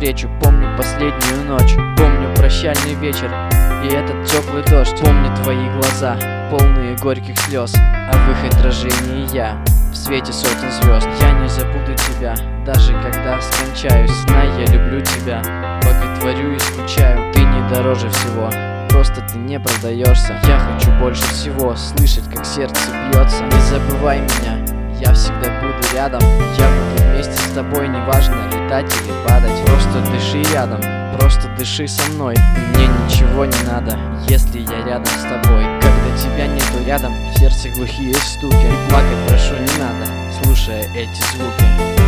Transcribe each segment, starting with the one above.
встречу. Помню последнюю ночь, помню прощальный вечер и этот теплый дождь. Помню твои глаза, полные горьких слез, а в их отражении я в свете сотен звезд. Я не забуду тебя, даже когда скончаюсь. Знай, я люблю тебя, боготворю и скучаю. Ты не дороже всего, просто ты не продаешься. Я хочу больше всего слышать, как сердце бьется. Не забывай меня, я всегда буду рядом. Я буду вместе с тобой, неважно летать или падать. Просто дыши рядом, просто дыши со мной. Мне ничего не надо, если я рядом с тобой. Когда тебя нету рядом, в сердце глухие стуки. И плакать прошу не надо, слушая эти звуки.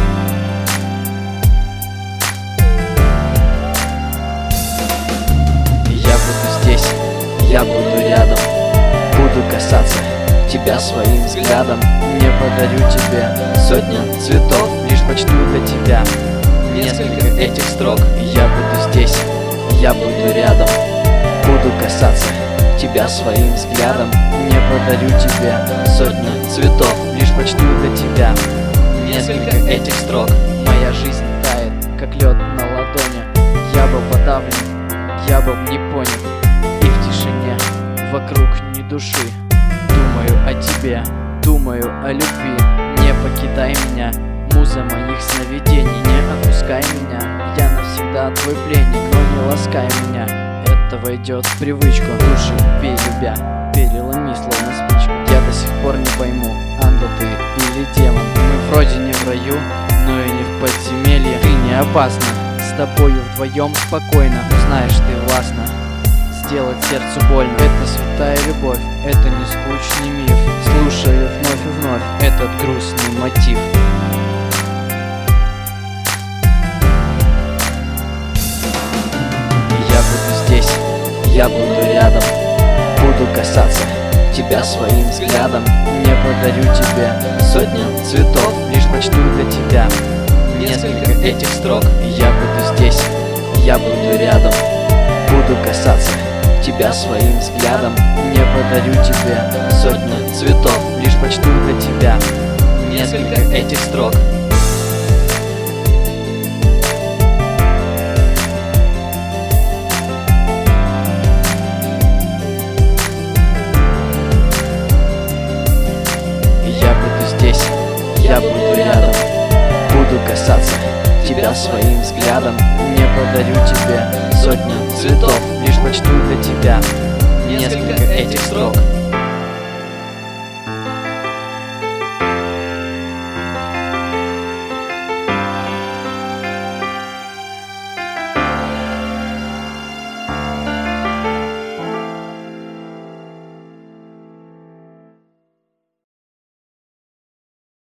Я буду здесь, я буду рядом, буду касаться тебя своим взглядом. Не подарю тебе сотни цветов, лишь почту для тебя несколько этих строк. Я буду здесь, я буду рядом, буду касаться тебя своим взглядом. Не подарю тебе сотни цветов, лишь почту для тебя несколько этих строк. Моя жизнь тает, как лед на ладони. Я был подавлен, я был не понят, и в тишине вокруг ни души. Думаю о тебе, думаю о любви. Не покидай меня, муза моих сновидений. Не отпускай меня, я навсегда твой пленник. Но не ласкай меня, это войдет в привычку. Души перелюбя, переломи словно спичку. Я до сих пор не пойму, ангел ты или демон. Мы вроде не в раю, но и не в подземелье. Ты не опасна, с тобою вдвоем спокойно. Знаешь, ты властна сделать сердцу больно. Это святая любовь, это не скучный миф. Слушаю вновь и вновь этот грустный мотив. Я буду здесь, я буду рядом, буду касаться тебя своим взглядом. Не подарю тебе сотни цветов, лишь почту для тебя несколько этих строк. Я буду здесь, я буду рядом, буду касаться тебя своим взглядом. Не подарю тебе сотни цветов, лишь почту для тебя несколько этих строк. Я буду здесь, я буду рядом, буду касаться тебя своим взглядом. Не подарю тебе сотни цветов, лишь почту для тебя несколько этих строк.